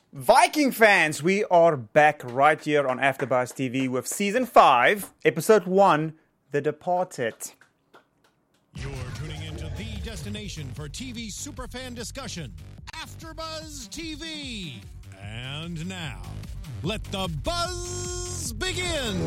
Viking fans, we are back right here on AfterBuzz TV with Season 5, Episode 1, The Departed. You're tuning into the destination for TV superfan discussion, AfterBuzz TV. And now, let the buzz begin.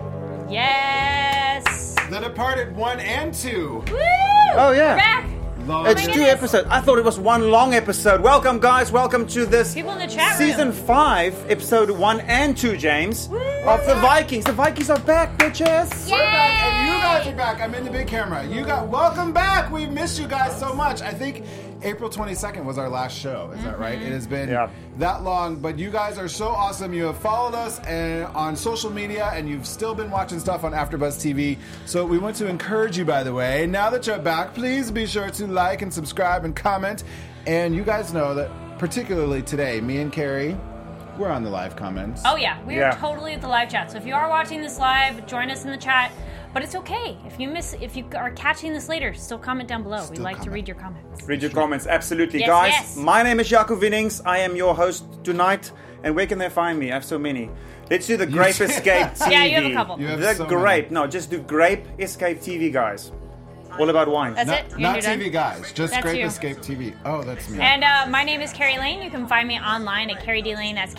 Yes. The Departed 1 and 2. Woo! Oh, yeah. We're back. It's two episodes. I thought it was one long episode. Welcome, guys. Welcome to this People in the chat Season room. 5, Episode 1 and 2, James, of the Vikings. The Vikings are back, bitches. We're back, and you guys are back. I'm in the big camera. Welcome back. We missed you guys so much. I think April 22nd was our last show. Is that right? It has been that long, but you guys are so awesome. You have followed us on social media, and you've still been watching stuff on AfterBuzz TV. So we want to encourage you, by the way, now that you're back, please be sure to like and subscribe and comment. And you guys know that particularly today, me and Carrie, we're on the live comments. Oh, yeah. We are totally at the live chat. So if you are watching this live, join us in the chat. But it's okay. If you are catching this later, still comment down below. We like to read your comments. Read your comments, absolutely. Yes, Guys, yes. my name is Jaco Winnings. I am your host tonight. And where can they find me? I have so many. Let's do the Grape Escape TV. Yeah, you have a couple. You have The so Grape. many. No, just do Grape Escape TV, guys. All about wine. That's it? Not You're done? TV guys, just That's Grape you. Escape TV. Oh, that's me. And my name is Carrie Lane. You can find me online at Carrie D Lane. That's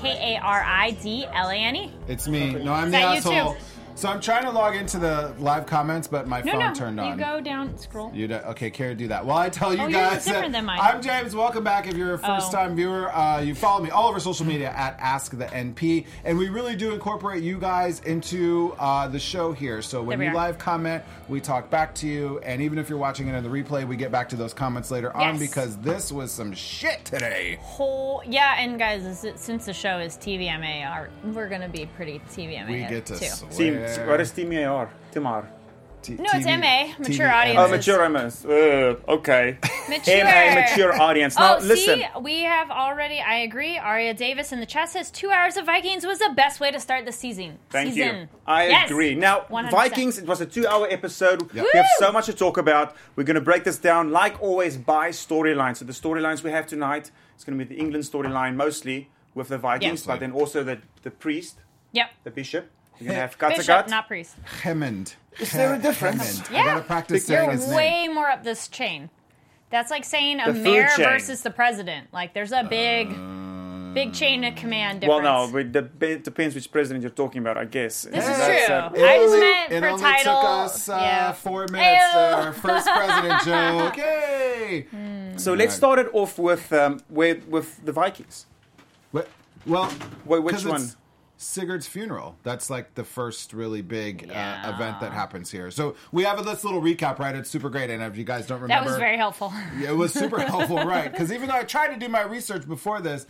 Karidlane. It's me. No, I'm Is the that you asshole. too? So I'm trying to log into the live comments, but my phone turned on. You go down, scroll. Okay, Carrie, do that. Well, I tell you Oh, yours guys is different that than mine. I'm James. Welcome back. If you're a first-time viewer, you follow me all over social media at Ask the NP, and we really do incorporate you guys into the show here. So when There we you are. live comment, we talk back to you, and even if you're watching it in the replay, we get back to those comments later on Yes. because this was some shit today. And guys, since the show is TVMA, we're going to be pretty TVMA We get to too. swear. What is TMAR? Timar. No, it's MA, mature TV. audiences. Oh, mature audience. Okay. Mature. MA, mature audience. Now, listen. See, we have already, I agree, Aria Davis in the chat says 2 hours of Vikings was the best way to start the season. Thank you. I agree. Now, 100%. Vikings, it was a 2-hour episode. We have so much to talk about. We're going to break this down, like always, by storyline. So the storylines we have tonight, it's going to be the England storyline mostly with the Vikings, but then also the priest, the bishop. You're going to have Bishop, Kattegat. not priest. Hemmond. Is there a difference? Hemmond. I gotta practice saying You're his name. way more up this chain. That's like saying a The food mayor chain. versus the president. Like, there's a big chain of command Well, difference. no, it depends which president you're talking about, I guess. This is That's, true. It I just only- meant it for only title. took us 4 minutes. Ew. Our first president joke. Yay! So let's start it off with the Vikings. Well, Wait, which 'cause one? it's Sigurd's funeral. That's like the first really big event that happens here. So we have this little recap, right? It's super great. And if you guys don't That remember, was very helpful. it was super helpful, right? Because even though I tried to do my research before this,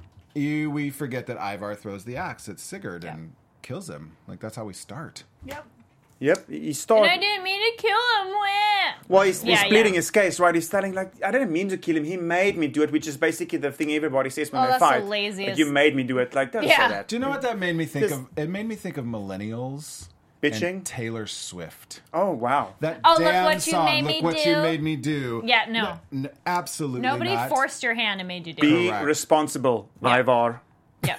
we forget that Ivar throws the axe at Sigurd and kills him. Like that's how we start. Yep, he And started. I didn't mean to kill him. Wah. Well, he's pleading yeah. his case, right? He's telling, like, I didn't mean to kill him. He made me do it, which is basically the thing everybody says when Oh, they that's the fight. laziest- Like, you made me do it. Like, don't say Yeah. that. Do you know what that made me think This- of? It made me think of millennials Bitching? and Taylor Swift. Oh, wow. That Oh, look damn what you song, made look me what do. you made me do. Yeah, no. Absolutely Nobody not. forced your hand and made you do Be it. Correct. responsible, Ivar. Yep.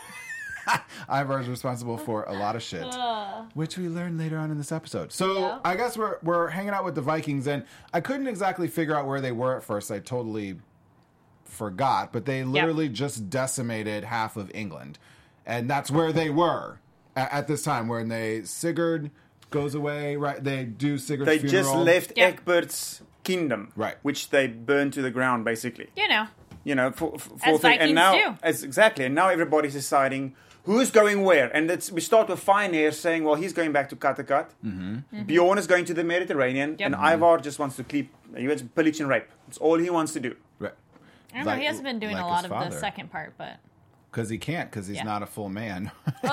Ivar is responsible for a lot of shit, which we learn later on in this episode. So I guess we're hanging out with the Vikings, and I couldn't exactly figure out where they were at first. I totally forgot, but they literally just decimated half of England, and that's where they were at this time. When Sigurd goes away, right? They do Sigurd's They funeral. just left Yeah. Egbert's kingdom, Right. which they burned to the ground, basically. You know. You know, for As thing. And Vikings now, do. Exactly. And now everybody's deciding who's going where. And we start with Fine saying, well, he's going back to Kattegat. Mm-hmm. Bjorn is going to the Mediterranean. Yep. And Ivar just wants to he wants to pillage and rape. That's all he wants to do. Right. I don't know. He hasn't been doing like a lot his of the father. second part, but. Because he can't, because he's Yeah. not a full man.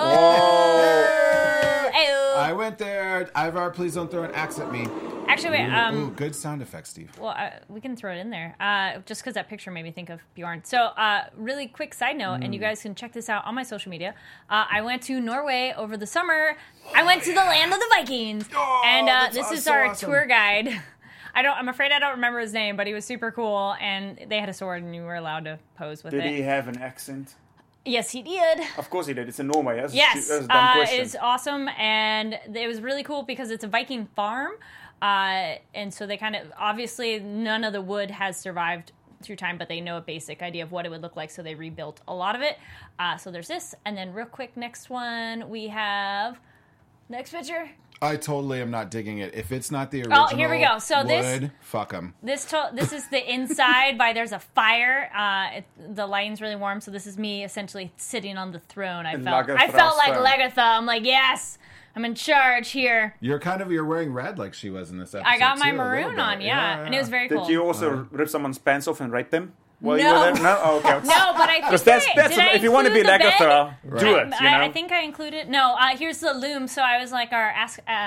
Ayo. I went there. Ivar, please don't throw an axe at me. Actually, wait. Ooh, good sound effect, Steve. Well, we can throw it in there. Just because that picture made me think of Bjorn. So, really quick side note, and you guys can check this out on my social media. I went to Norway over the summer. I went to the land of the Vikings, and that's this is so our awesome. tour guide. I'm afraid I don't remember his name, but he was super cool, and they had a sword, and you were allowed to pose with Did it. he have an accent? Yes, he did. Of course he did. It's in Norway. That's Yes, a dumb question. it's awesome, and it was really cool because it's a Viking farm, and so they kind of, obviously none of the wood has survived through time, but they know a basic idea of what it would look like, so they rebuilt a lot of it. So there's this, and then real quick, next one, we have, next picture. I totally am not digging it. If it's not the original here we go. So wood, fuck them. This is the inside there's a fire. The lighting's really warm, so this is me essentially sitting on the throne. I felt like Lagertha. I'm like, yes, I'm in charge here. You're wearing red like she was in this episode. I got my too, maroon on, yeah, and it was very cool. Did you also rip someone's pants off and rape them? No. You were there? No? Oh, okay. No, but I think that's if you want to be Lagertha, do it. I think I included. No, here's the loom. So I was like our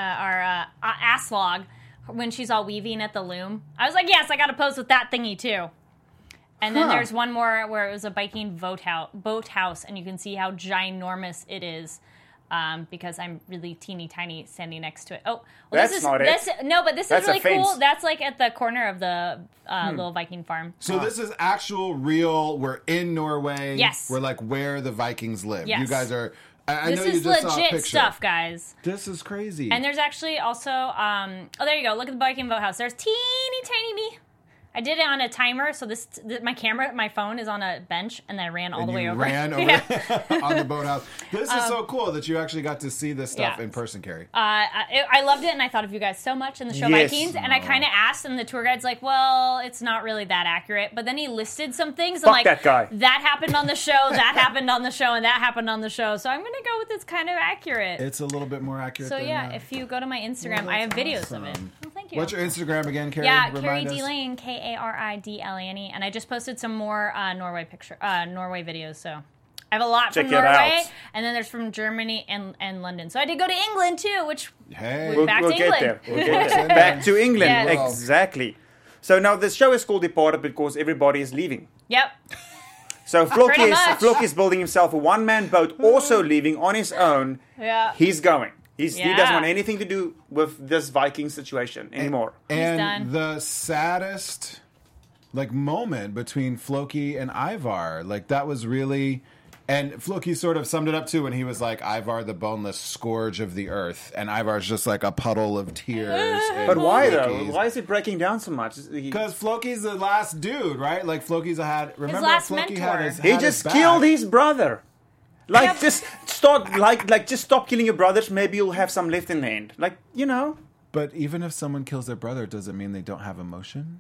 Aslog when she's all weaving at the loom. I was like, yes, I got to pose with that thingy too. And then there's one more where it was a Viking boat house, and you can see how ginormous it is. Because I'm really teeny tiny standing next to it. Oh, well, this is really cool. That's like at the corner of the little Viking farm. So this is actual, real. We're in Norway. Yes, we're like where the Vikings live. Yes. You guys are. This is legit stuff, guys. This is crazy. And there's actually also. There you go. Look at the Viking boathouse. There's teeny tiny me. I did it on a timer, so my phone is on a bench, and then I ran all the way over. On the boathouse. This is so cool that you actually got to see this stuff in person, Carrie. I loved it, and I thought of you guys so much in the show Vikings, and I kind of asked, and the tour guide's like, well, it's not really that accurate, but then he listed some things. Fuck that guy. That happened on the show, that happened on the show, and that happened on the show, so I'm going to go with it's kind of accurate. It's a little bit more accurate than that. If you go to my Instagram, I have videos of it. Well, thank you. What's your Instagram again, Carrie? Yeah, Carrie D. Lane, Karidlane, and I just posted some more Norway videos. So I have a lot from Norway, and then there's from Germany and London. So I did go to England too, which we'll back to get England. there. We'll get there. Back to England, Yes. exactly. So now the show is called Departed because everybody is leaving. Yep. So Floki's building himself a one-man boat, also leaving on his own. Yeah. He's going. He doesn't want anything to do with this Viking situation anymore. And the saddest moment between Floki and Ivar, that was really, and Floki sort of summed it up too when he was like, Ivar the boneless scourge of the earth, and Ivar's just like a puddle of tears. But why though? Why is it breaking down so much? Because Floki's the last dude, right? Like Floki's remember his last Floki mentor. had his He just killed his brother. Just stop killing your brothers. Maybe you'll have some left in the end. But even if someone kills their brother, does it mean they don't have emotion?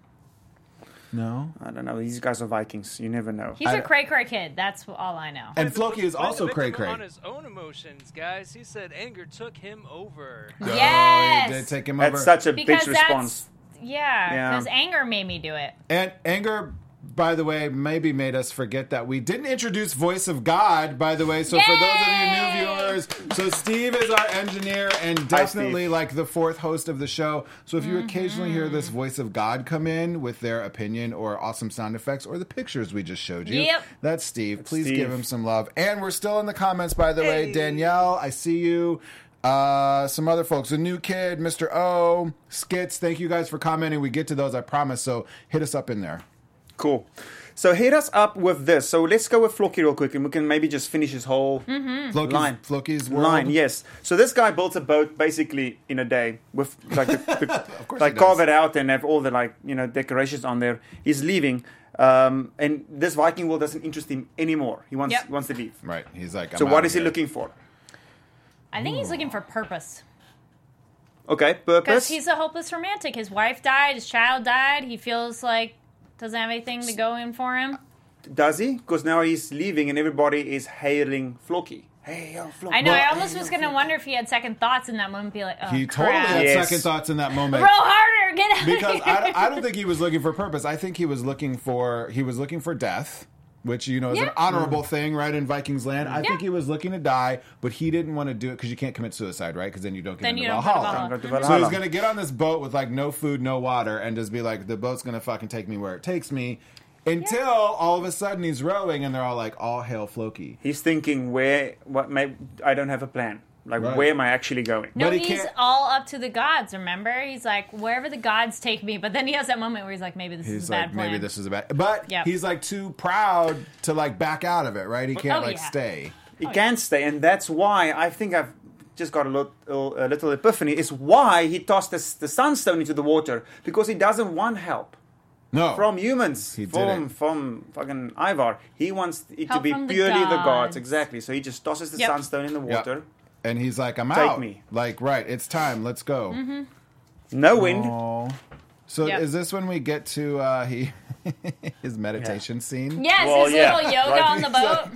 No? I don't know. These guys are Vikings. You never know. He's a cray-cray kid. That's all I know. And Floki is also cray-cray. On his own emotions, guys. He said anger took him over. Yes! He did take him over. That's such a bitch response. Yeah, because anger made me do it. And anger, by the way, maybe made us forget that we didn't introduce Voice of God, by the way. So for those of you new viewers, so Steve is our engineer and definitely the fourth host of the show. So if you occasionally hear this Voice of God come in with their opinion or awesome sound effects or the pictures we just showed you, that's Steve. Please give him some love. And we're still in the comments, by the way. Danielle, I see you. Some other folks, a new kid, Mr. O, Skits. Thank you guys for commenting. We get to those, I promise. So hit us up in there. Cool. So hit us up with this. So let's go with Floki real quick, and we can maybe just finish his whole line. Floki's world. Line, yes. So this guy built a boat basically in a day with of course carve it out and have all the decorations on there. He's leaving, and this Viking world doesn't interest him anymore. He wants to leave. Right. He's like, so what is he looking for? I think he's looking for purpose. Okay, purpose. Because he's a hopeless romantic. His wife died. His child died. He feels like doesn't have anything to go in for him. Does he? Because now he's leaving and everybody is hailing Floki. Hey, yo, Floki. I know. I almost was going to wonder if he had second thoughts in that moment. Be like, oh, he totally had second thoughts in that moment. Row harder, get out because of here. I don't think he was looking for purpose. I think he was looking for death, which is an honorable thing, right, in Vikings land. I think he was looking to die, but he didn't want to do it because you can't commit suicide, right? Because then you don't get into Valhalla. So he's going to get on this boat with no food, no water, and just be like, the boat's going to fucking take me where it takes me. Until all of a sudden he's rowing and they're all like, all hail Floki. He's thinking, I don't have a plan. Like, Right. where am I actually going? No, But he he's can't- all up to the gods, remember? He's like, wherever the gods take me. But then he has that moment where he's like, maybe this is He's a bad like, plan. maybe this is a bad... But Yep. he's like too proud to like back out of it, right? He can't yeah. stay. He can't stay, and that's why I think I've just got a little epiphany. Is why he tossed the sunstone into the water, because he doesn't want help No. from humans, He didn't. from fucking Ivar. He wants it to Help be from the purely the gods, gods. exactly. So he just tosses the Yep. sunstone in the Yep. water. And he's like, I'm Take out. me. Like, right, it's time. Let's go. Mm-hmm. No wind. Oh. So Yep. is this when we get to his meditation scene? Yes, Well, his yeah. little yoga Right. on the boat.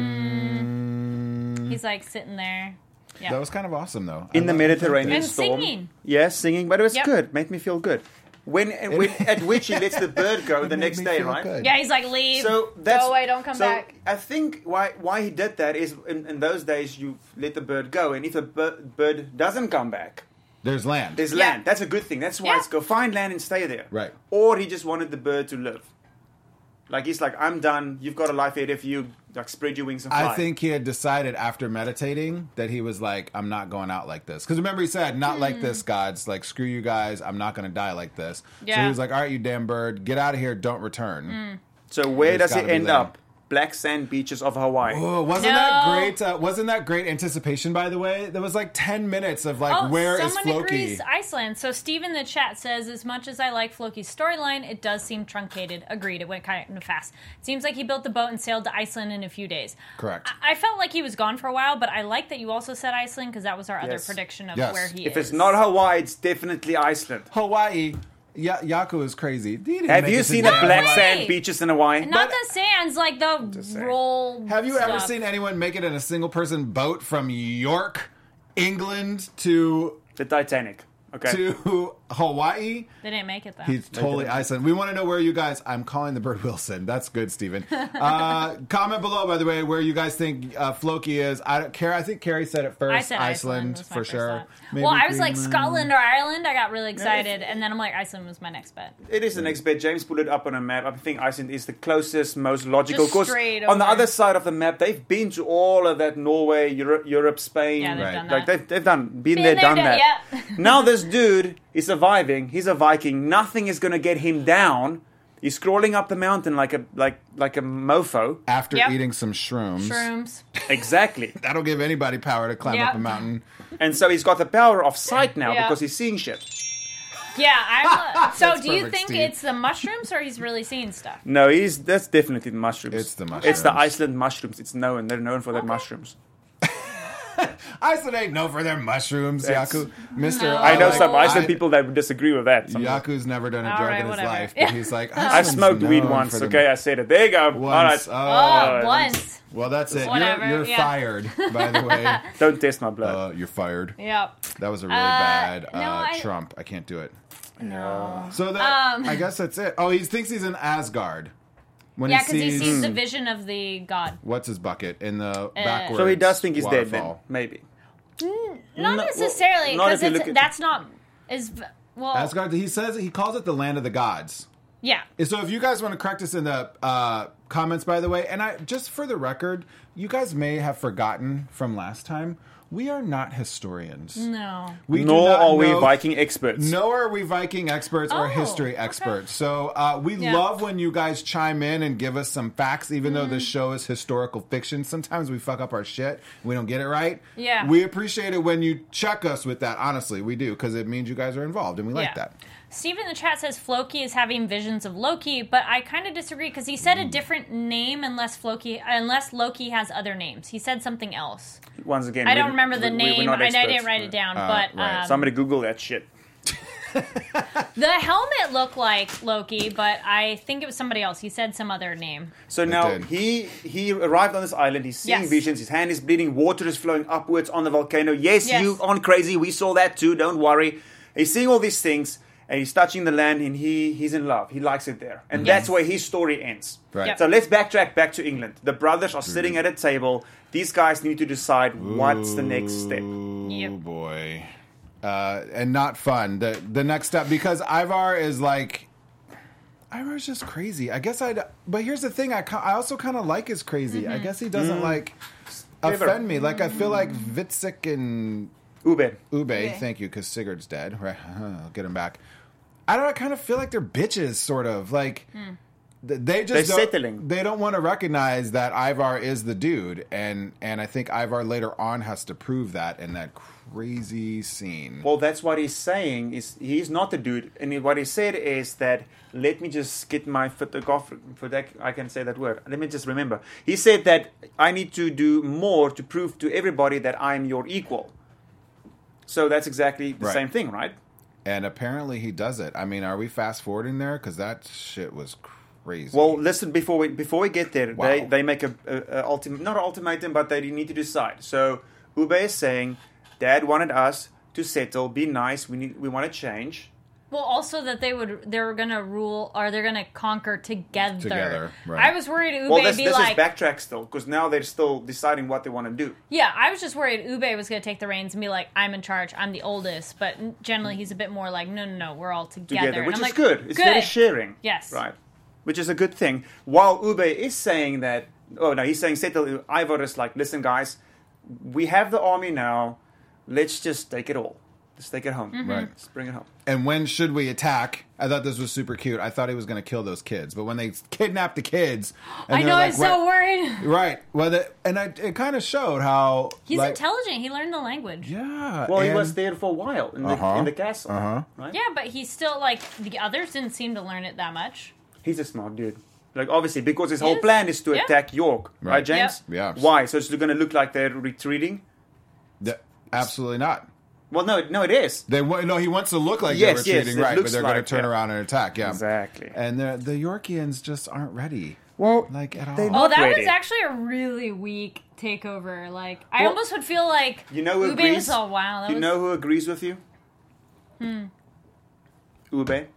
Mm, He's like sitting there. Yeah. that was kind of awesome, though. In the Mediterranean And storm. singing. Yes, singing, but it was Yep. good. Made me feel good. When at which he lets the bird go the made next me day, feel right? good. Yeah, he's like, leave. So that's Go away, don't come so back. I think why he did that is in those days you let the bird go, and if the bird doesn't come back, There's land. there's Yeah. land. That's a good thing. That's why Yeah. it's go find land and stay there. Right. Or he just wanted the bird to live. Like he's like, I'm done. You've got a life ahead of you. Like spread your wings and fly. I think he had decided after meditating that he was like, I'm not going out like this. Because remember he said, not like this, gods. Like, screw you guys. I'm not going to die like this. So Yeah. he was like, all right, you damn bird. Get out of here. Don't return. So where There's does it gotta be end land. up? Black sand beaches of Hawaii. Oh, wasn't No. that great? Wasn't that great anticipation, by the way? There was like 10 minutes of like, where is someone Floki? agrees Iceland. So Steve in the chat says, as much as I like Floki's storyline, it does seem truncated. Agreed, it went kind of fast. It seems like he built the boat and sailed to Iceland in a few days. Correct. I felt like he was gone for a while, but I like that you also said Iceland because that was our other Yes. prediction of Yes. where he If is. it's not Hawaii, it's definitely Iceland. Hawaii. Yaku is crazy. He didn't Have make you it to seen the the damn black Hawaii. sand beaches in Hawaii? Not the sands, like the saying. roll. Have you ever stuff. seen anyone make it in a single person boat from York, England to The Titanic. Okay. to Hawaii? They didn't make it though. He's totally Iceland. We want to know where you guys. I'm calling the bird Wilson. That's good, Steven. Comment below, by the way, where you guys think Floki is. I don't care. I think Carrie said it first. I said Iceland was my for first sure. thought. Maybe Well, I was like Greenland. Scotland or Ireland. I got really excited, and then I'm like Iceland was my next bet. It is the next bet. James put it up on a map. I think Iceland is the closest, most logical. Just Because straight on the over. other side of the map, they've been to all of that Norway, Europe, Spain. Yeah, they've Right. done Like that. they've been Been there, there, done done- that. yeah. Now this dude is surviving. He's a Viking. Nothing is going to get him down. He's crawling up the mountain like a mofo. After Yep. eating some shrooms. Shrooms. Exactly. That'll give anybody power to climb Yep. up a mountain. And so he's got the power of sight now Yeah. because he's seeing shit. Yeah, I'm. So, That's do you perfect, think Steve. it's the mushrooms or he's really seeing stuff? No, that's definitely the mushrooms. It's the It's the mushrooms. Iceland mushrooms. It's known. They're known for their mushrooms. Iceland ain't known for their mushrooms, That's- Yaku. Mr. No. I know like- some Iceland I- people that would disagree with that. Yaku's never done a All drug right, in his whatever. life, but he's like, I've Iceland's smoked weed known once, for them. okay? I said it. There you go. Once. All right. Oh, once. Well, that's it. Whatever, You're yeah. fired, by the way. Don't test my blood. You're fired. Yep. That was a really bad no, I- Trump. I can't do it. No. So that I guess that's it. Oh, he thinks he's in Asgard. When Yeah, because he sees the vision of the god. what's his bucket in the backwards. So he does think he's dead then. waterfall. Maybe. Not No, necessarily, well, not because if you look at- that's not as well. Asgard. He says he calls it the land of the gods. Yeah. So if you guys want to correct us in the comments, by the way, and I just for the record, you guys may have forgotten from last time. We are not historians. No. We do Nor not are we know- Viking experts. Nor are we Viking experts or Oh, history okay. experts. So we Yeah. love when you guys chime in and give us some facts, even though this show is historical fiction. Sometimes we fuck up our shit. We don't get it right. Yeah. We appreciate it when you check us with that. Honestly, we do, because it means you guys are involved, and we like that. Steve in the chat says Floki is having visions of Loki, but I kind of disagree because he said a different name unless Loki has other names. He said something else. Once again, I don't remember the name. We're not I experts. didn't write it down, right. but Somebody Google that shit. the helmet looked like Loki, but I think it was somebody else. He said some other name. So now did. he arrived on this island. He's seeing Yes. visions. His hand is bleeding. Water is flowing upwards on the volcano. Yes, Yes. you aren't crazy. We saw that too. Don't worry. He's seeing all these things, and he's touching the land, and he's in love. He likes it there, and that's where his story ends. Right. Yep. So let's backtrack back to England. The brothers are sitting at a table. These guys need to decide what's the next step. Yep. Oh boy. And not fun. The next step, because Ivar's just crazy. I guess but here's the thing. I also kind of like his crazy. I guess he doesn't like offend me. Like, I feel like Vitzik and Ube. Thank you, because Sigurd's dead. Right, I'll get him back. I don't know, I kind of feel like they're bitches, sort of. Like, they're settling. They don't want to recognize that Ivar is the dude, and I think Ivar later on has to prove that in that crazy scene. Well, that's what he's saying. Is he's not the dude, and what he said is that let me just get my I can say that word. Let me just remember. He said that I need to do more to prove to everybody that I'm your equal. So that's exactly the same thing, right? And apparently he does it. I mean, are we fast forwarding there? Because that shit was crazy. Well, listen, before we get there, they make not an ultimatum, but they need to decide. So Ube is saying, Dad wanted us to settle, be nice. We want to change. Well, also that they're gonna rule, or they're gonna conquer together. Right. I was worried Ube this is backtrack still, because now they're still deciding what they want to do. Yeah, I was just worried Ube was gonna take the reins and be like, I'm in charge, I'm the oldest. But generally, he's a bit more like, no, we're all together. Which and is good. It's very sharing. Yes. Right. Which is a good thing. While Ube is saying that, he's saying settle. Ivar is like, listen, guys, we have the army now. Let's just take it all. Let's take it home. Mm-hmm. Right. Let's bring it home. And when should we attack? I thought this was super cute. I thought he was going to kill those kids. But when they kidnapped the kids... I know, I was so worried. Right. Well, it kind of showed how... He's intelligent. He learned the language. Yeah. Well, he was there for a while in the castle. Right? Yeah, but he's still, like, the others didn't seem to learn it that much. He's a smart dude. Like, obviously, because his whole plan is to attack York. Right, James? Yep. Yeah. Why? So it's going to look like they're retreating? Absolutely not. Well, no, it is. He wants to look like they're retreating, right? But they're going to turn around and attack. Yeah, exactly. And the Yorkians just aren't ready. Well, like at all. Was actually a really weak takeover. Like, I almost would feel like Ube was all wow. Know who agrees with you? Ube.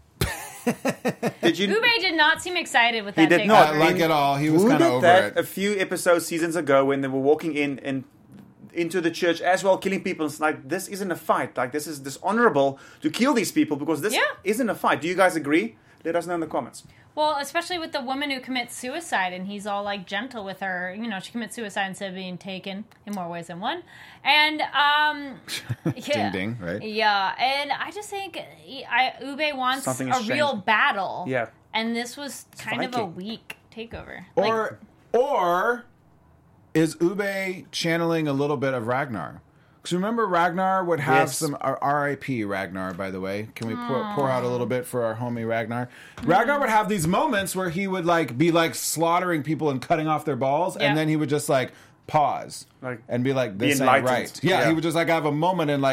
Ube did not seem excited with that. He did takeover. not like at all. He was kind of over it. A few seasons ago, when they were walking into the church as well, killing people. It's like, this isn't a fight. Like, this is dishonorable to kill these people because this isn't a fight. Do you guys agree? Let us know in the comments. Well, especially with the woman who commits suicide, and he's all, like, gentle with her. You know, she commits suicide instead of being taken in more ways than one. And, Ding, ding, right? Yeah, and I just think Ube wants a real battle. Yeah. And this was kind of a weak takeover. Or is Ube channeling a little bit of Ragnar? Because remember, Ragnar would have some... R.I.P. Ragnar, by the way. Can we pour out a little bit for our homie Ragnar? Ragnar would have these moments where he would be slaughtering people and cutting off their balls, and then he would just pause and be like, "This ain't right." Yeah, he would just have a moment and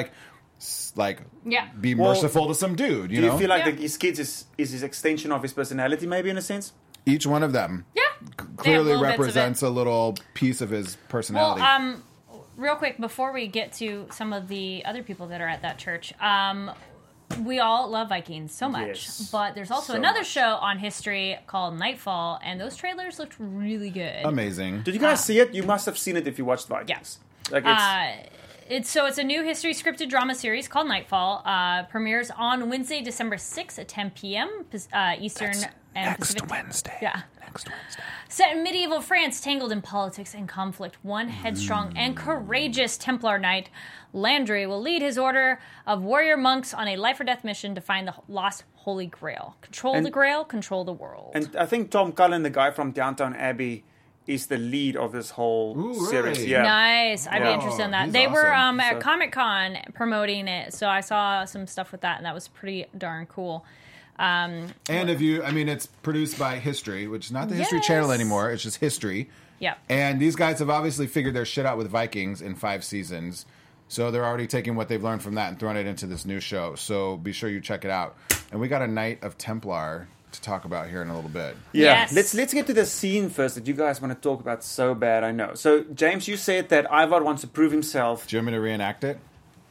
be merciful to some dude. Do you feel like his kids is his extension of his personality, maybe in a sense? Each one of them, clearly represents a little piece of his personality. Well, real quick, before we get to some of the other people that are at that church, we all love Vikings so much. Yes, but there's also another show on History called Nightfall, and those trailers looked really good. Amazing. Did you guys see it? You must have seen it if you watched Vikings. Yeah. It's a new history scripted drama series called Nightfall. Premieres on Wednesday, December 6th at 10 p.m. Eastern and Pacific. Next Wednesday. Set in medieval France, tangled in politics and conflict, one headstrong and courageous Templar knight, Landry, will lead his order of warrior monks on a life-or-death mission to find the lost Holy Grail. Control the Grail, control the world. And I think Tom Cullen, the guy from Downton Abbey, is the lead of this whole series. Really? Yeah. Nice. I'd be interested in that. They awesome. were at Comic-Con promoting it, so I saw some stuff with that, and that was pretty darn cool. It's produced by History, which is not the History Channel anymore. It's just History. Yeah. And these guys have obviously figured their shit out with Vikings in 5 seasons. So they're already taking what they've learned from that and throwing it into this new show. So be sure you check it out. And we got a Knight of Templar to talk about here in a little bit. Yeah. Yes. Let's get to the scene first that you guys want to talk about so bad, I know. So, James, you said that Ivar wants to prove himself. Do you want me to reenact it?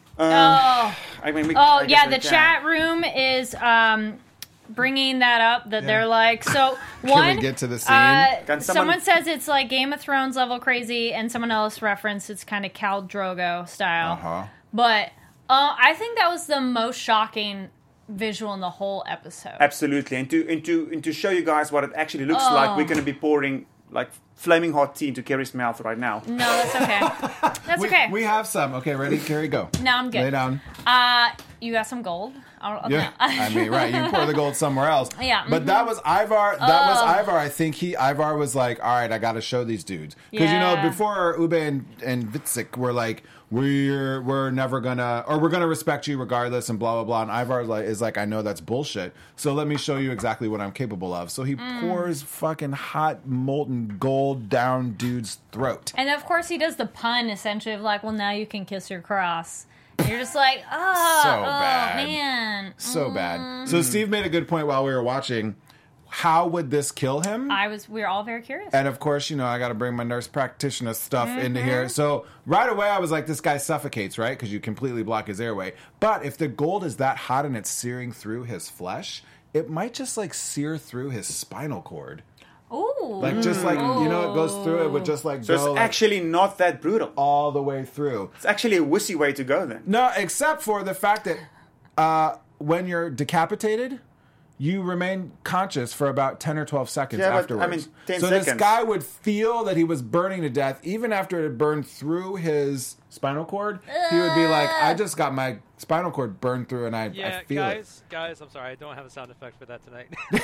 The chat room is... bringing that up, that they're like, so one, can we get to the scene? Someone says it's like Game of Thrones level crazy, and someone else referenced it's kind of Khal Drogo style. But I think that was the most shocking visual in the whole episode. Absolutely, and to show you guys what it actually looks like, we're going to be pouring like flaming hot tea into Kerry's mouth right now. No, that's okay. That's okay. We have some. Okay, ready? Carrie, go. No, I'm good. Lay down. You got some gold? Yeah, I mean, right. You pour the gold somewhere else. Yeah. But that was Ivar. That was Ivar. I think Ivar was like, all right, I got to show these dudes. Because, before Ube and Vitzik were like, we're never gonna, or we're gonna respect you regardless, and blah blah blah. And Ivar is like, I know that's bullshit. So let me show you exactly what I'm capable of. So he pours fucking hot molten gold down dude's throat. And of course, he does the pun essentially of like, well, now you can kiss your cross. And you're just like, bad. Man, so bad. So Steve made a good point while we were watching. How would this kill him? We were all very curious. And of course, I got to bring my nurse practitioner stuff into here. So right away, I was like, this guy suffocates, right? Because you completely block his airway. But if the gold is that hot and it's searing through his flesh, it might just like sear through his spinal cord. Ooh. Like just like, it goes through, it would just like so go. So it's actually not that brutal. All the way through. It's actually a wussy way to go then. No, except for the fact that when you're decapitated, you remain conscious for about 10 or 12 seconds afterwards. I mean, 10 so seconds. This guy would feel that he was burning to death, even after it had burned through his spinal cord. He would be like, I just got my spinal cord burned through, and I feel it. Guys, I'm sorry, I don't have a sound effect for that tonight.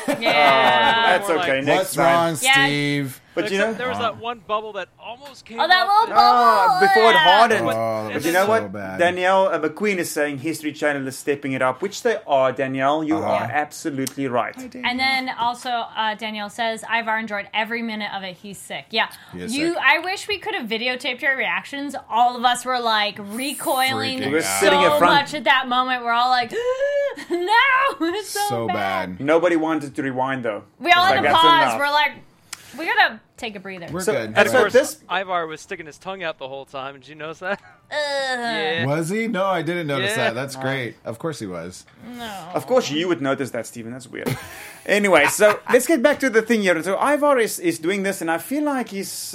That's okay. Like, what's wrong, Steve? But there was that one bubble that almost came. Oh, that little bubble before it hardened. But you know what? Bad. Danielle McQueen is saying History Channel is stepping it up, which they are. Danielle, you are absolutely right. And then also Danielle says Ivar enjoyed every minute of it. He's sick. Yeah, sick. I wish we could have videotaped your reactions. All of us were like recoiling We were sitting in so front. much at that moment. We're all like, no, it's so bad. Nobody wanted to rewind though. We all had to that's pause. enough. We're like, we gotta take a breather. We're So, good. and And of so course, this- Ivar was sticking his tongue out the whole time. Did you notice that? Yeah. Was he? No, I didn't notice Yeah. that. That's great. Of course he was. No. Of course, you would notice that, Stephen. That's weird. Anyway, so let's get back to the thing here. So Ivar is doing this, and I feel like he's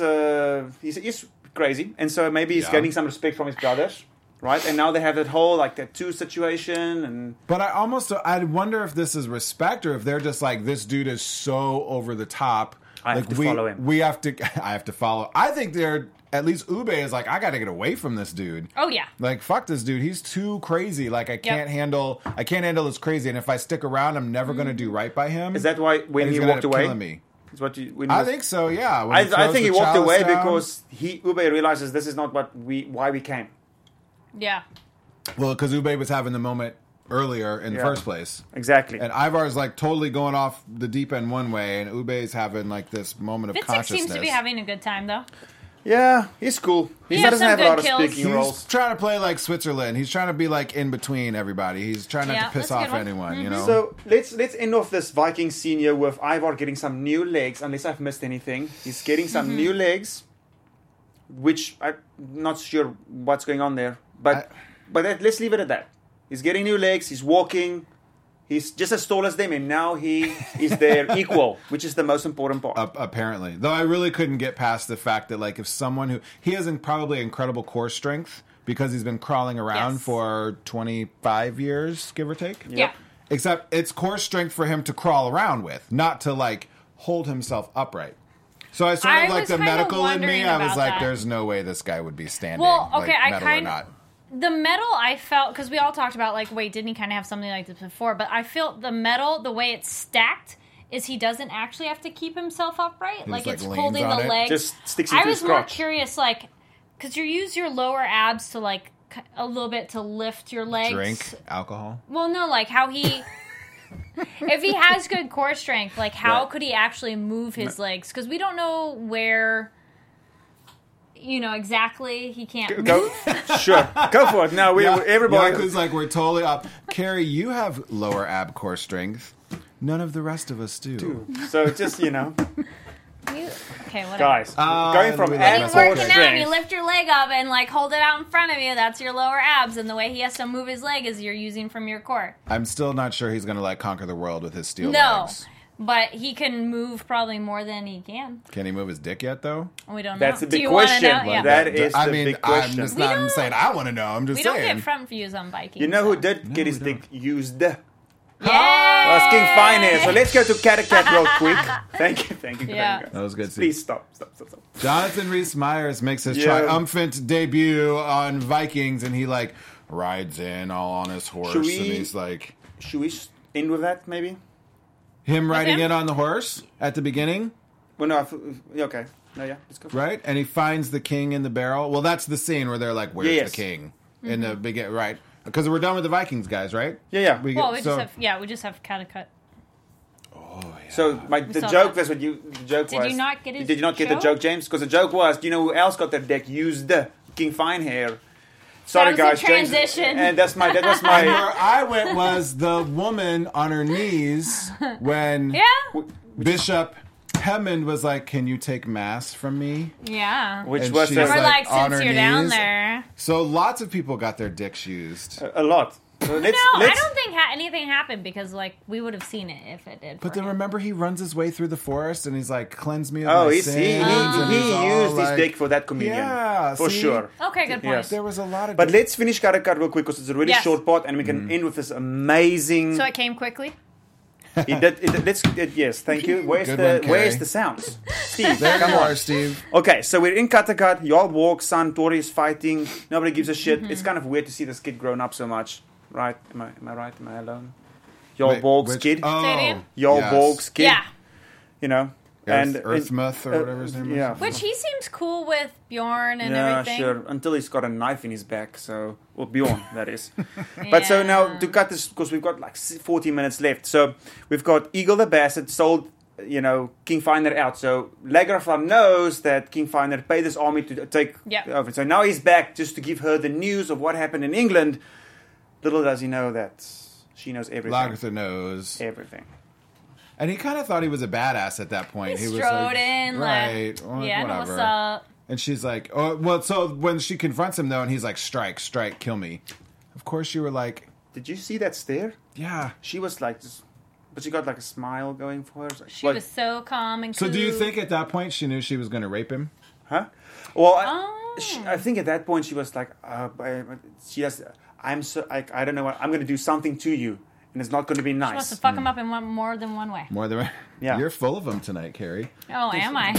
crazy, and so maybe he's gaining some respect from his brothers, right? And now they have that whole like tattoo situation, and But I wonder if this is respect or if they're just like, this dude is so over the top. I have to follow him. I have to follow. I think at least Ube is like, I got to get away from this dude. Oh yeah. Like, fuck this dude. He's too crazy. Like, I can't handle this crazy. And if I stick around, I'm never going to do right by him. is that why when And he he's gonna walked end up away? killing me. Is what you, I think so, yeah. When I throws think he the walked chalice away down. because Ube realizes this is not why we came. Yeah. Well, because Ube was having the moment earlier in the Yeah. first place. Exactly. And Ivar's like totally going off the deep end one way, and Ube's having like this moment of Vitzik consciousness. seems to be having a good time though. Yeah, he's cool. He has doesn't some have a good lot of kills. speaking He's roles. trying to play like Switzerland. He's trying to be like in between everybody. He's trying not Yeah, to piss that's a good off one. anyone, you know? So let's end off this Viking scene here with Ivar getting some new legs, unless I've missed anything. He's getting some new legs, which I'm not sure what's going on there. But let's leave it at that. He's getting new legs, he's walking, he's just as tall as them, and now he is their equal, which is the most important part. Apparently. Though I really couldn't get past the fact that like if someone he has probably incredible core strength because he's been crawling around Yes. for 25 years, give or take. Yeah. Except it's core strength for him to crawl around with, not to like hold himself upright. So I sort I of like was the kinda medical in me. wondering I was about like, that. there's no way this guy would be standing. Well, okay, like, I metal or kind not. the metal I felt because we all talked about like, wait, didn't he kind of have something like this before? But I feel the metal, the way it's stacked, is he doesn't actually have to keep himself upright. Like like, it's leans holding on the it. legs. Just sticks I into was his more crotch. curious, like, because you use your lower abs to like a little bit to lift your legs. Drink alcohol. Well, no, like how he. If he has good core strength, like how Right. could he actually move his legs? Because we don't know where, exactly he can't move. Go, sure, go for it. Now everybody. because like we're totally up. Carrie, you have lower ab core strength. None of the rest of us do. So just Okay, whatever. guys, going from we When like you're ab that's core working okay. out and you strength. lift your leg up and like hold it out in front of you, that's your lower abs, and the way he has to move his leg is you're using from your core. I'm still not sure he's gonna like conquer the world with his steel No, legs. but he can move probably more than he can. Can he move his dick yet though? We don't know. That's a Do big you wanna question. know? Yeah. That is I the mean, big question. I'm just not I'm saying I want to know. I'm just We don't saying. get front views on Vikings. You know who so. did get his dick used? Yeah. That's King Fine here. So let's go to Kattegat real quick. Thank you. Yeah. That was good. Please stop. Jonathan Rhys-Meyers makes his Yeah. triumphant debut on Vikings, and he like rides in all on his horse, Should we- and he's like Should we end with that, maybe? him riding him? in on the horse at the beginning, Well, no, okay. No, yeah, let's go. right? And he finds the king in the barrel. Well, that's the scene where they're like, "Where's Yes. the king?" In the beginning, right? Because we're done with the Vikings, guys, right? Yeah. We Well, get- we just have Kattegat. So the saw joke, that. that's what the joke Did was. you not get his Did you not get the show? joke, James? Because the joke was, do you know who else got their deck used? King Fine hair. Sorry, was guys. the transition. James, and that was And my. where I went was the woman on her knees when Yeah. Bishop Hammond was like, "Can you take mass from me?" Yeah. Which And was she's We're like, like, on since her you're down knees. there. So lots of people got their dicks used. a lot. So let's, No, I don't think anything happened because like we would have seen it if it did. But for then him. remember, he runs his way through the forest and he's like, "Cleanse me of Oh, my he sins." and he's all used his like- dick for that communion. Yeah, for see? sure. Okay, good point. Yes. There was a lot of. But let's finish Kattegat real quick because it's a really Yes. short part, and we can end with this amazing. So it came quickly. Yes, thank you. Where's Good the one, Carrie. Where's the sounds? Steve, there come you on. are, Steve. Okay, so we're in Kattegat. Jarl Borg, son, Tori is fighting. Nobody gives a shit. It's kind of weird to see this kid grown up so much, right? Am I right? Am I alone? Jarl Wait, Borg's which- kid. Oh, Say it again? Jarl yes. Borg's kid. Yeah. You know, Earthmuth or whatever his name is. Yeah. Which he seems cool with Bjorn and Yeah, everything. sure. Until he's got a knife in his back, so well, Bjorn, that is. But so now to cut this, because we've got like 40 minutes left. So we've got Eagle the Bastard sold, King Finder out. So Lagerfeld knows that King Finder paid this army to take Yep. over. So now he's back just to give her the news of what happened in England. Little does he know that she knows everything. Lagertha knows. Everything. And he kind of thought he was a badass at that point. He was strode like, in, right, like, well, yeah, no, whatever. what's up? And she's like, "Oh, well." So when she confronts him though, and he's like, "Strike, strike, kill me." Of course, you were like, Did you see that stare? "Yeah." She was like, but she got like a smile going for her. It's like, She what- was so calm and So cool. do you think at that point she knew she was going to rape him? Huh? Well, Oh. I think at that point she was like, she has. I don't know what I'm going to do something to you, and it's not going to be She wants nice. to fuck him up in more than one way. More than Yeah. You're full of them tonight, Carrie. Oh, am I?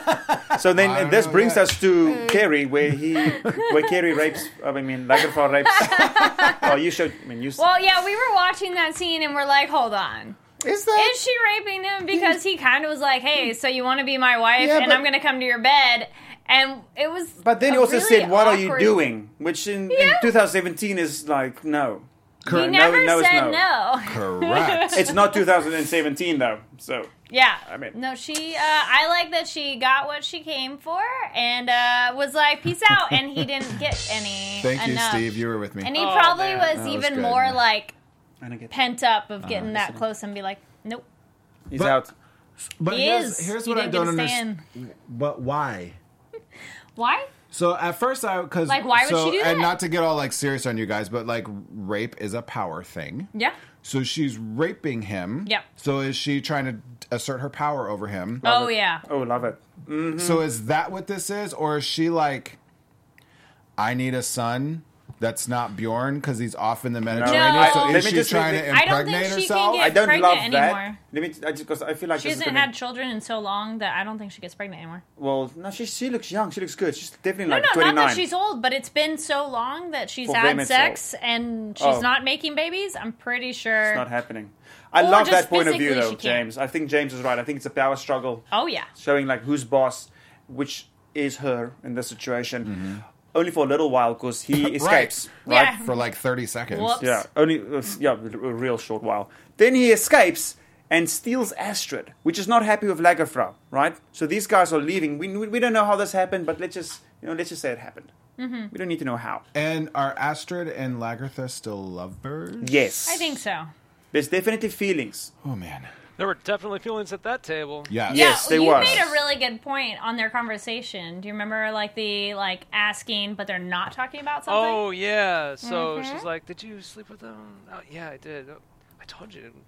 So I then don't this know brings that. us to Kerry, where Kerry rapes. Lagerfeld rapes. Oh, you showed. Well, yeah, we were watching that scene and we're like, hold on. Is that? Is she raping him? Because he kind of was like, hey, so you want to be my wife Yeah, and but- I'm going to come to your bed. And it was. But then he a also really said, "What are you awkward- doing?" Which in Yeah. 2017 is like no. He No, never no is said no. Correct. It's not 2017 though. So Yeah. I mean- no, she, I like that she got what she came for and was like, peace out. And he didn't get any. Thank you, enough. Steve. You were with me. And he Oh, probably man. was That was even good. more like I don't get. pent up of getting that listening. close and be like, nope. He's But- out. But He here's, is. here's He what I didn't don't get to understand. But why? Why? So at first because Like, why would she do And that? not to get all like serious on you guys, but like rape is a power thing. Yeah. So she's raping him. Yep. So is she trying to assert her power over him? Oh, yeah. Oh, love it. So is that what this is, or is she like, I need a son that's not Bjorn because he's off in the Mediterranean? No. So Let is me she just- trying to I don't think impregnate she can herself? get- I don't pregnant love anymore. that. Let me just because I feel like She this is hasn't gonna, had children in so long that I don't think she gets pregnant anymore. Well, no, she looks young. She looks good. She's definitely No, like no, 29. not that she's old, but it's been so long that she's For them had it's sex and she's Oh. not making babies. I'm pretty sure. It's not happening. I Or love just that point of view, physically though, she can't. James. I think James is right. I think it's a power struggle, Oh, yeah. showing like who's boss, which is her in this situation. Mm-hmm. Only for a little while because he escapes. Right. Right? Yeah. For like 30 seconds. Whoops. Yeah, only a real short while. Then he escapes and steals Astrid, which is not happy with Lagerfrau, right? So these guys are leaving. We don't know how this happened, but let's just say it happened. Mm-hmm. We don't need to know how. And are Astrid and Lagertha still lovebirds? Yes, I think so. there's definitely feelings. Oh, man. There were definitely feelings at that table. Yes. Yes, yeah, there you was. made a really good point on their conversation. Do you remember like the asking, but they're not talking about something? Oh yeah. So Mm-hmm. she's like, "Did you sleep with them?" Oh yeah, I did. Oh, I told you.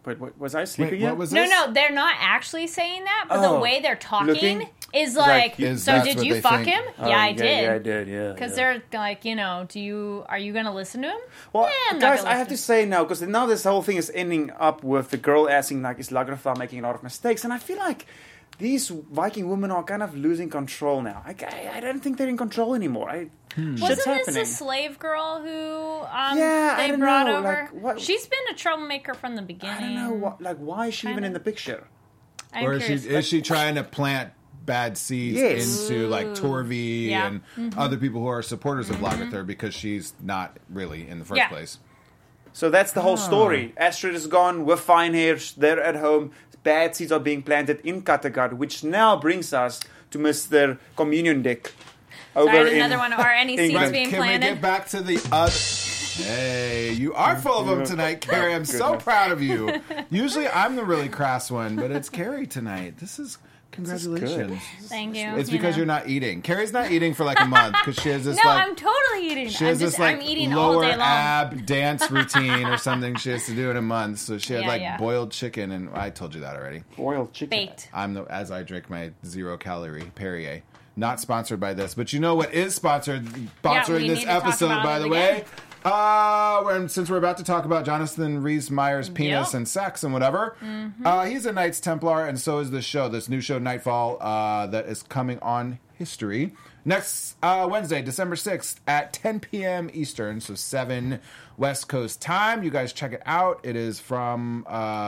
Wait, was I sleeping yet? What was this? No, they're not actually saying that, but the way they're talking Looking? is like, Is so that's did what you they fuck think? him? Oh, Yeah, I did. Yeah, I did, yeah. Because they're like, are you going to listen to him? Well, I'm not guys, gonna I have to listen. say now, because now this whole thing is ending up with the girl asking, like, is Lagertha making a lot of mistakes? And I feel like these Viking women are kind of losing control now. I don't think they're in control anymore. Shit's Wasn't happening. this a slave girl who Yeah, I they don't brought know, over? like, what- She's been a troublemaker from the beginning. I don't know, why is she even Kinda. in the picture? I'm Or curious. is she trying to plant bad seeds Yes. into like Torvi Yeah. and other people who are supporters of Lagertha because she's not really in the first Yeah. place? So that's the whole story. Astrid is gone. We're fine here. They're at home. Bad seeds are being planted in Kattegat, which now brings us to Mr. Communion Dick. Over Sorry, in another one. Are any seeds England. being Can we planted? get back to the other? Hey, you are full of them tonight, Carrie. I'm so proud of you. Usually I'm the really crass one, but it's Carrie tonight. This is congratulations. Thank you. It's because you're not eating. Carrie's not eating for like a month because she has this No, like I'm totally eating. she has this like I'm eating all lower day long. ab dance routine or something she has to do in a month. So she had Yeah, like yeah. boiled chicken, and I told you that already. Boiled chicken. Baked. As I drink my 0-calorie Perrier. Not sponsored by this, but you know what is sponsoring we this need to talk episode, about by it the again. way. Since we're about to talk about Jonathan Rhys-Meyer's penis Yep. and sex and whatever, he's a Knights Templar, and so is this show, this new show, Nightfall, that is coming on History next Wednesday, December 6th at 10 p.m. Eastern, so 7 West Coast time. You guys check it out. It is from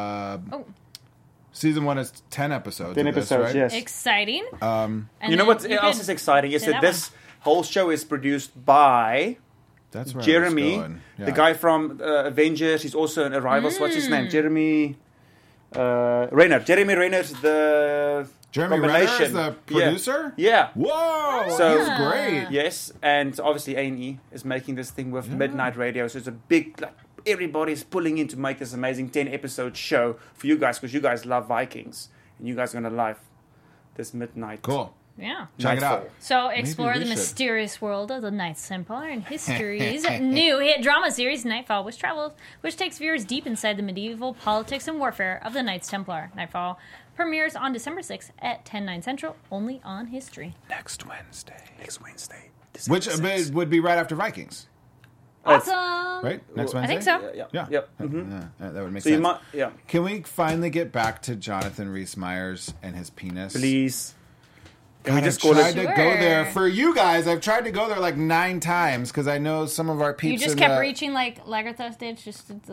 season 1 is 10 episodes. 10 of this, episodes, right? yes. Exciting. You know what else is exciting is say that that this whole show is produced by That's where I was Jeremy, going. Yeah. the guy from Avengers. He's also in Arrivals. What's his name? Jeremy Renner. Jeremy Renner's the Jeremy Renner combination. is the producer? Yeah. Whoa, So- he's great. Yes, and obviously A&E is making this thing with Midnight Radio. So it's a big, like, everybody's pulling in to make this amazing 10-episode show for you guys because you guys love Vikings and you guys are going to love this Midnight. Cool. Yeah. Check it out. Nightfall. So explore we the should. mysterious world of the Knights Templar and history's new hit drama series Nightfall, which takes viewers deep inside the medieval politics and warfare of the Knights Templar. Nightfall premieres on December 6th at 10/9 Central, only on History. Next Wednesday. December Which 6th. would be right after Vikings, Awesome. right? Next I Wednesday? think so. Yeah. Yeah. Yep. Yeah, that would make So you sense. might, yeah. Can we finally get back to Jonathan Rhys-Meyers and his penis? Please. Can God, we just I've call tried it? to Sure. go there for you guys. I've tried to go there like 9 times because I know some of our peeps. You just in kept the- reaching like Lagertha did, just to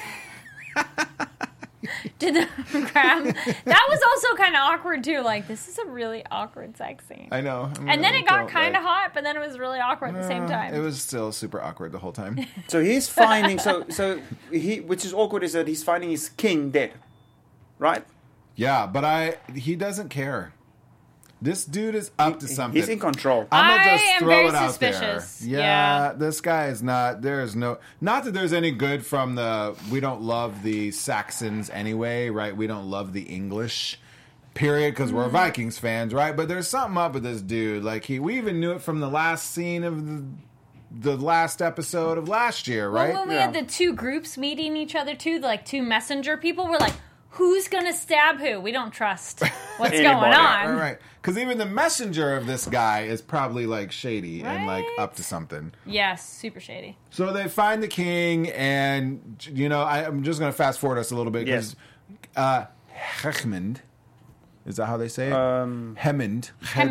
did the grab. That was also kind of awkward too. Like, this is a really awkward sex scene. I know. And then it got kind of hot, but then it was really awkward at the same time. It was still super awkward the whole time. So he's finding, which is awkward, is that he's finding his king dead. Right? Yeah, but he doesn't care. This dude is up to something. He's in control. I'm gonna I just am throw very it out suspicious. there. Yeah. This guy is not. There is no. Not that there's any good from the. We don't love the Saxons anyway, right? We don't love the English. Period, because we're Vikings fans, right? But there's something up with this dude. Like we even knew it from the last scene of the last episode of last year, right? Well, when we had the two groups meeting each other too, like two messenger people, we're like, who's gonna stab who? We don't trust what's going Anybody. on. Right. Because even the messenger of this guy is probably like shady and like Right. up to something. Yes, super shady. So they find the king, and I'm just going to fast forward us a little bit because Hechmund, is that how they say it? Hemund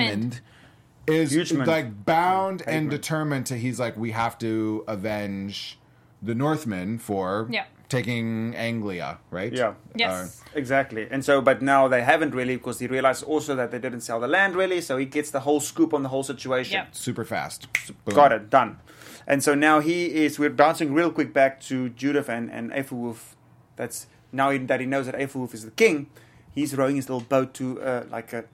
is Hugement. like bound and Hegmund. determined to. He's like, we have to avenge the Northmen for Yeah. taking Anglia, right? Yeah. Yes. Exactly. And so, but now they haven't really, because he realized also that they didn't sell the land really, so he gets the whole scoop on the whole situation. Yep. Super fast. Boom. Got it, done. And so now we're bouncing real quick back to Judith and Aethelwulf. That's now that he knows that Aethelwulf is the king, he's rowing his little boat to that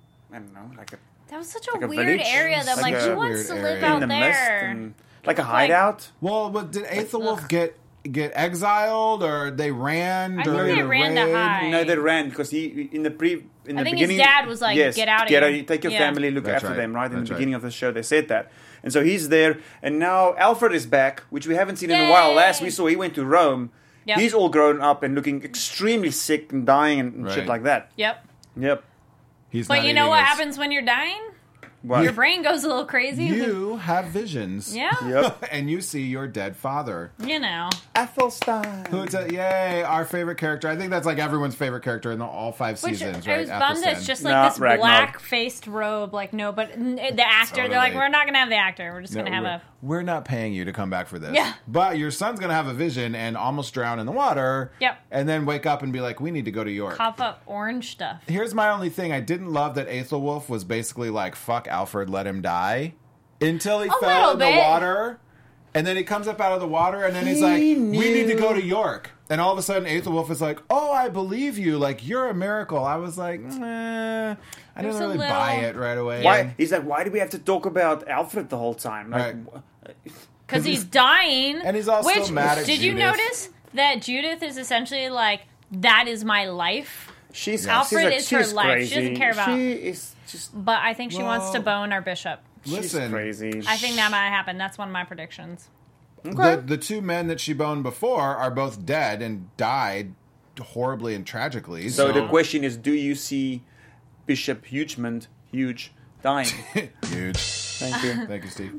was such Like a a weird village? area that, Like like, a who wants to weird live area. out in the mist, there? and like a hideout. Well, but did Aethelwulf get exiled, or they ran I think during they the ran to raid? hide. No, they ran because he in the I think beginning. his dad was like, yes, "Get out of here." Take your Yeah. family, look That's after right. them." Right in That's the beginning of the show, they said that, and so he's there. And now Alfred is back, which we haven't seen in a while. Yay. Last we saw, he went to Rome, Yep. He's all grown up and looking extremely sick and dying and shit Right. like that. Yep. Yep. He's But not you know eating what his- happens when you're dying? What? Your brain goes a little crazy. You have visions. Yeah. Yep. And you see your dead father. You know. Athelstan. Who it's yay, our favorite character. I think that's like everyone's favorite character in all 5 Which seasons, I right? was bummed that it's Athelstan. just Nah, like this Ragnar. black-faced robe. Like, no, but the actor, they're like, Totally. we're not going to have the actor. We're just No, going to have we're not paying you to come back for this. Yeah. But your son's going to have a vision and almost drown in the water. Yep. And then wake up and be like, we need to go to York. a pop-up orange stuff. Here's my only thing. I didn't love that Aethelwulf was basically like, fuck Alfred, let him die. Until he fell little in the bit. water. And then he comes up out of the water and then he's like, we need to go to York. And all of a sudden Aethelwulf is like, oh, I believe you. Like, you're a miracle. I was like, I There's didn't a really little- buy it right away. Why? He's like, why do we have to talk about Alfred the whole time? Like, Right. Because he's dying. And he's also which, mad at Did you Judith. notice that Judith is essentially like, that is my life? she's Alfred she's is her she's life. She Crazy. doesn't care about- She is just. But I think she wants to Well- bone our bishop. Listen, She's crazy. I think that might happen. That's one of my predictions. the 2 men that she boned before are both dead and died horribly and tragically. So the question is, do you see Bishop Hugemund dying? Huge. Thank you. Thank you, Steve.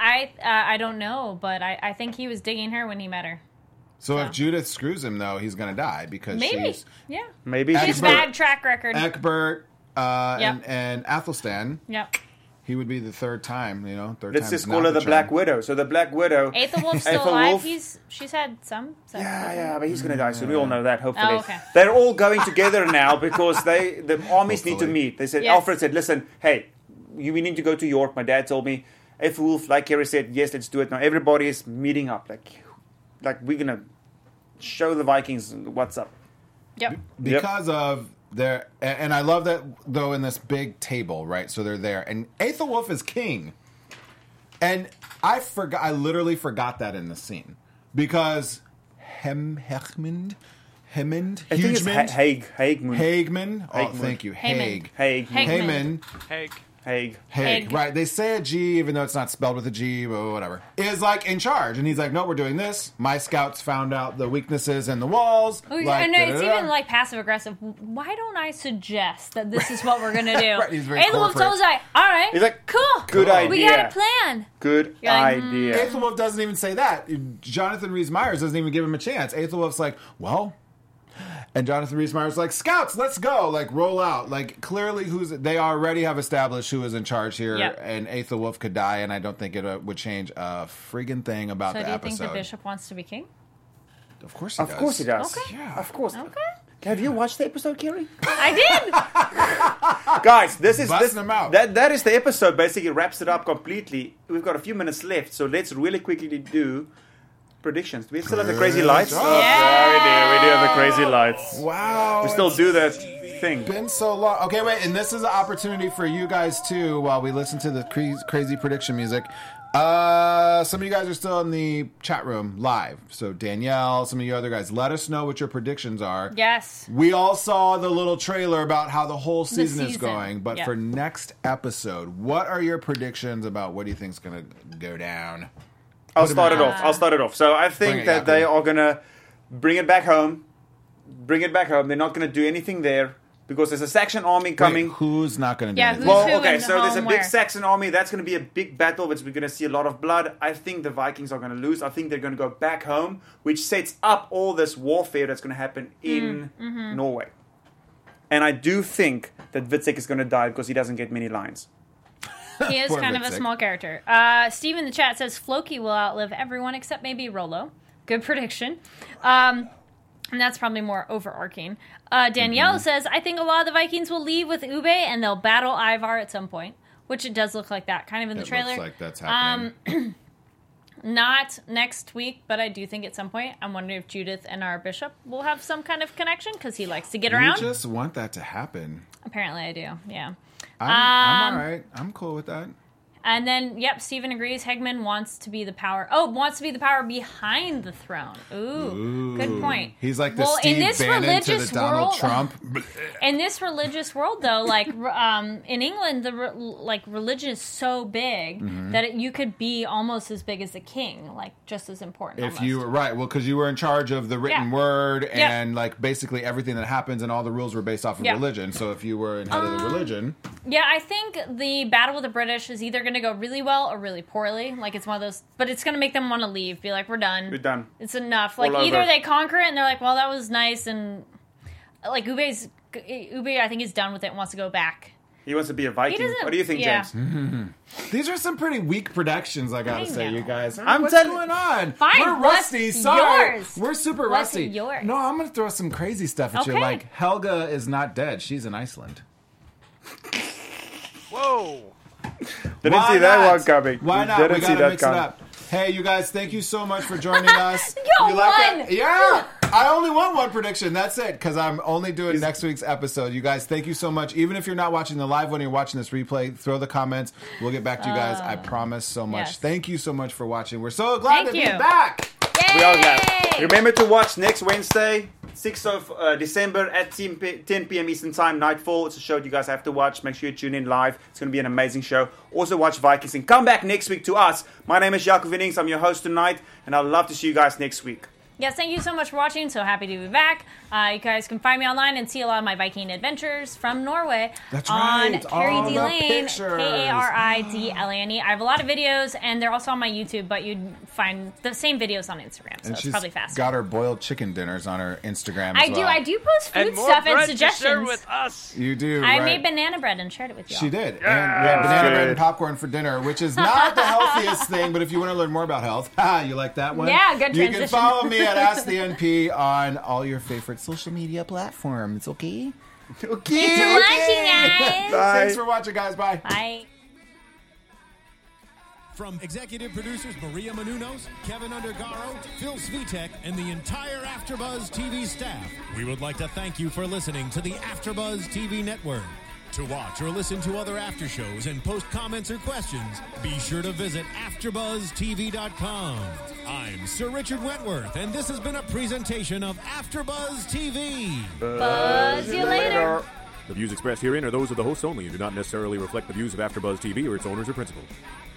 I don't know, but I think he was digging her when he met her. So if Judith screws him, though, he's going to die because Maybe. she's Yeah. Maybe She's she's Egbert. bad track record. Egbert Yep. and Athelstan. Yep. He would be the third time, you know. Let's just call her the Black Widow. So the Black Widow. Aethelwulf's still Aethelwulf- alive. She's had some. sex Yeah, with yeah, him. but he's gonna die soon. We all know that. Hopefully, Oh, okay. they're all going together now because the armies need to Hopefully. meet. They said Yes. Alfred said, "Listen, hey, we need to go to York." My dad told me. Aethelwulf, like Kerry said, yes, let's do it now. Everybody is meeting up. Like we're gonna show the Vikings what's up. Yep. Because of their... And I love that, though, in this big table, right? So they're there. And Aethelwulf is king. And I literally forgot that in the scene. Because Hemond? I think it's Haegmund. Haegman. Oh, Haegmund. thank you. Haemon. Haeg. Haegmund. Hank. Haeg. Haeg. Right. They say a G, even though it's not spelled with a G, but whatever. Is like in charge. And he's like, no, we're doing this. My scouts found out the weaknesses in the walls. Oh, Like, and it's da-da-da. even like passive aggressive. Why don't I suggest that this is what we're gonna do? Right, he's very Aethelwulf corporate. told us, all right, He's like, cool, good idea. We got a plan. Good You're like, idea. Aethelwulf doesn't even say that. Jonathan Rhys-Meyers doesn't even give him a chance. Aethelwulf's like, well... And Jonathan Rhys-Meyers like, scouts, let's go. Like, roll out. Like, clearly they already have established who is in charge here. Yep. And Aethelwulf could die, and I don't think it would change a friggin' thing about So the do you episode. think the bishop wants to be king? Of course he does. Of course he does. Okay. Yeah. Of course. Okay. Have you watched the episode, Kerry? I did. Guys, this is Busting them out. That is the episode. Basically, wraps it up completely. We've got a few minutes left, so let's really quickly do predictions. Do we still have the crazy lights? job. Yeah, we do have the crazy lights. Wow. We still do that thing. Been so long. Okay, wait, and this is an opportunity for you guys too. While we listen to the crazy prediction music, some of you guys are still in the chat room live. So Danielle, some of you other guys, let us know what your predictions are. Yes. We all saw the little trailer about how the whole season is season. going, but Yep. for next episode, what are your predictions about what do you think is going to go down? I'll start it off. So I Bring think it, that they Jakob. are going to bring it back home. They're not going to do anything there because there's a Saxon army coming. Wait, who's not going to do Yeah, anything? who's Well, who okay, and so there's a home big where? Saxon army. That's going to be a big battle, which we're going to see a lot of blood. I think the Vikings are going to lose. I think they're going to go back home, which sets up all this warfare that's going to happen in Norway. And I do think that Witzek is going to die because he doesn't get many lines. He is Poor kind of a Witzig. small character. Steve in the chat says Floki will outlive everyone except maybe Rollo. Good prediction. And that's probably more overarching. Danielle says, I think a lot of the Vikings will leave with Ube and they'll battle Ivar at some point, which it does look like that kind of in the It trailer. looks like that's happening. Not next week, but I do think at some point, I'm wondering if Judith and our bishop will have some kind of connection because he likes to get around. You just want that to happen. Apparently I do, yeah. I'm all right. I'm cool with that. And then, yep, Steven agrees. Hegman wants to be the power. Oh, wants to be the power behind the throne. Ooh. Good point. He's like the Steve Bannon to the Donald Trump. In this religious world, though, like in England, religion is so big that you could be almost as big as the king, like just as important. If you were right, well, because you were in charge of the written word and like basically everything that happens, and all the rules were based off of religion. So if you were in head of the religion, I think the battle with the British is either going to go really well or really poorly. Like it's one of those, but it's going to make them want to leave. Be like, we're done. We're done. It's enough. Like either they conquer it and they're like, well, that was nice, and like Ube, I think, is done with it and wants to go back. He wants to be a Viking. What do you think, James? These are some pretty weak predictions, I gotta say, you guys. What's going on? Fine. We're rusty. Sorry. Yours? We're super What's rusty. yours? No, I'm gonna throw some crazy stuff at you. Like, Helga is not dead. She's in Iceland. Whoa. Didn't see that one coming. Why not? We gotta mix it up. Hey, you guys, thank you so much for joining us. You like won! Yeah! I only want one prediction. That's it, because I'm only doing next week's episode. You guys, thank you so much. Even if you're not watching the live one, you're watching this replay, throw the comments. We'll get back to you guys. I promise so much. Yes. Thank you so much for watching. We're so glad to be back. Yay! We are glad. Remember to watch next Wednesday, 6th of December at 10 p.m. Eastern Time, Nightfall. It's a show you guys have to watch. Make sure you tune in live. It's going to be an amazing show. Also watch Vikings and come back next week to us. My name is Jaco Winnings. I'm your host tonight, and I'd love to see you guys next week. Yes, thank you so much for watching. So happy to be back. You guys can find me online and see a lot of my Viking adventures from Norway. That's on right. Carrie D. Lane, pictures. Karidlane. I have a lot of videos, and they're also on my YouTube, but you'd find the same videos on Instagram, so And it's probably faster. got her boiled chicken dinners on her Instagram as well. I do post food And more stuff and bread suggestions. to share with us. You do, I right. made banana bread and shared it with you. She did. And we had banana bread and popcorn for dinner, which is not the healthiest thing, but if you want to learn more about health, you like that one? Yeah, good You transition. can follow me at Ask the NP on all your favorite social media platforms, okay? Okay. Thanks for watching, guys. Bye. Thanks for watching, guys. Bye. Bye. From executive producers Maria Menounos, Kevin Undergaro, Phil Svitek, and the entire AfterBuzz TV staff, we would like to thank you for listening to the AfterBuzz TV network. To watch or listen to other after shows and post comments or questions, be sure to visit AfterBuzzTV.com. I'm Sir Richard Wentworth, and this has been a presentation of AfterBuzz TV. Buzz you later. The views expressed herein are those of the hosts only and do not necessarily reflect the views of AfterBuzz TV or its owners or principals.